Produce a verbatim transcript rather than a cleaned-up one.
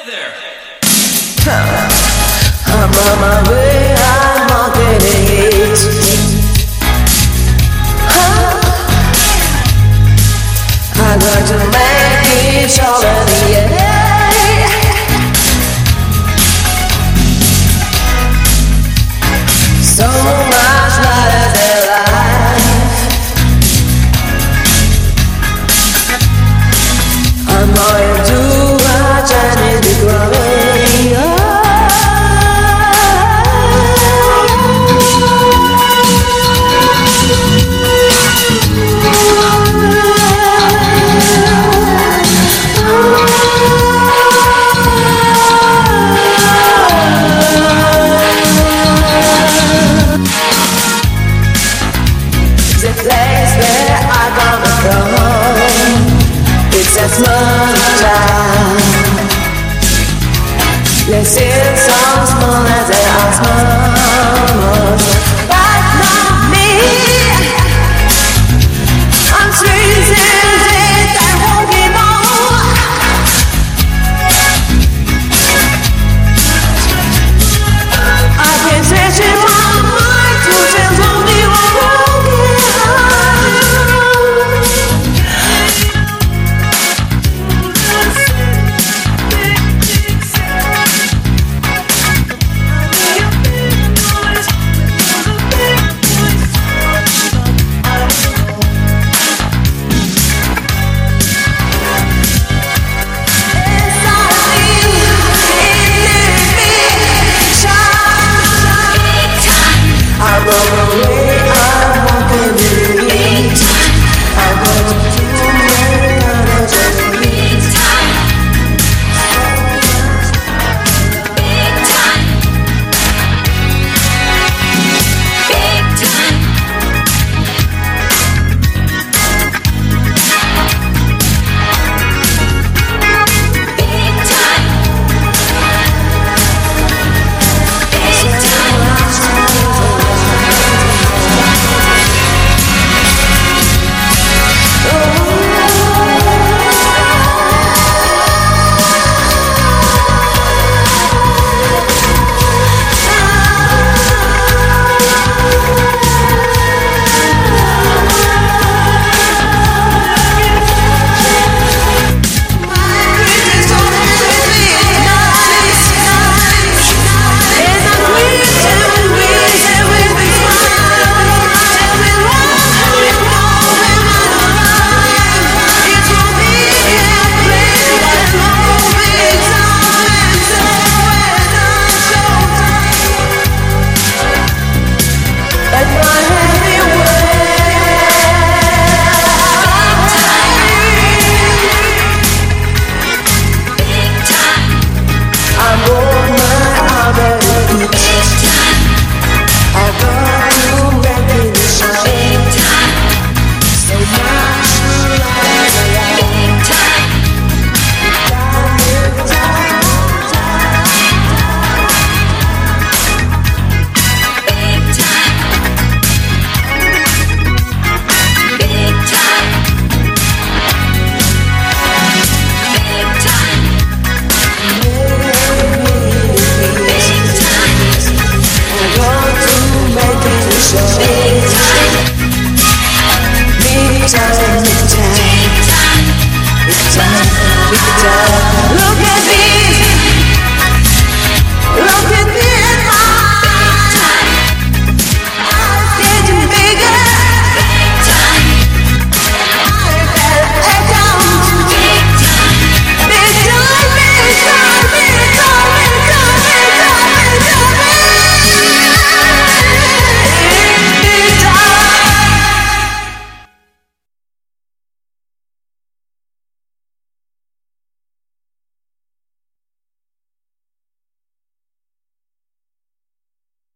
there. I'm on my way, I'm walking it. I'm going to make it sure that the end. So much light than life. I'm going to watch and it be growing up. The place where I come from, it's a small town. They seem so small as they are small.